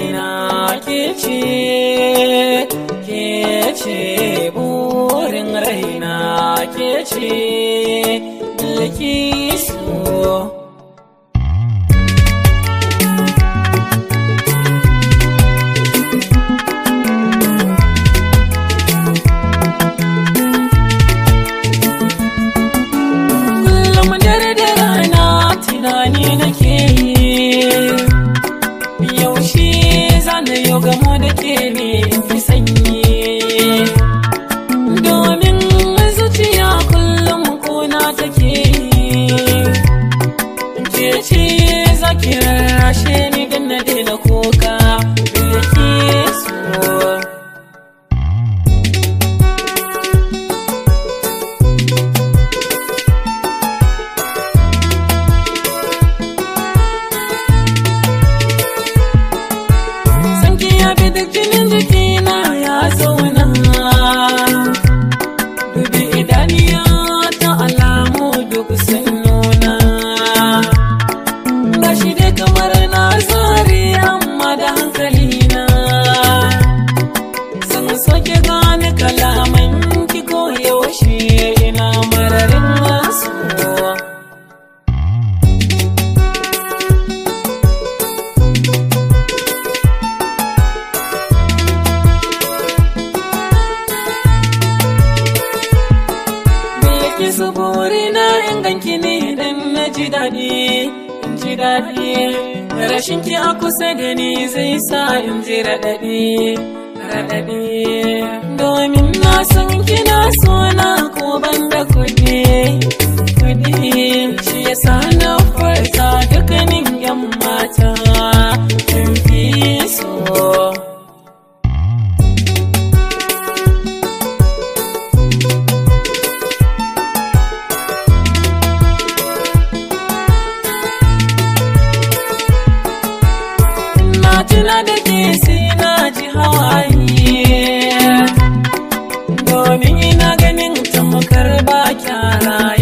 raina ke ce burin raina ke ce Bilkisu. Tunani nake yi yaushe zana yau gamo da ke ne fi sanyi, domin zuciya kullum kuna take ke ce za ki rarrashe ni don na daina kuka Bilkisu. Yabi duk jinin jikina ya zauna, dubi idaniya ta alamu duk sun nuna, gashi dai kamar na zari amma da hankalina sun soke gane kalaman ki ko yaushe ina mararin masu. Bilkisu burina in ganki ne idan na ji daɗi, rashin ki a kusa da ni zai sa in ji raɗaɗi, domin na san kina sona ko ban da kuɗi, shi yasa na furta dukkanin 'yan mata kin fi so. Tuna da ke sai na ji hawaye, domin ina ganin tamkar ba kyara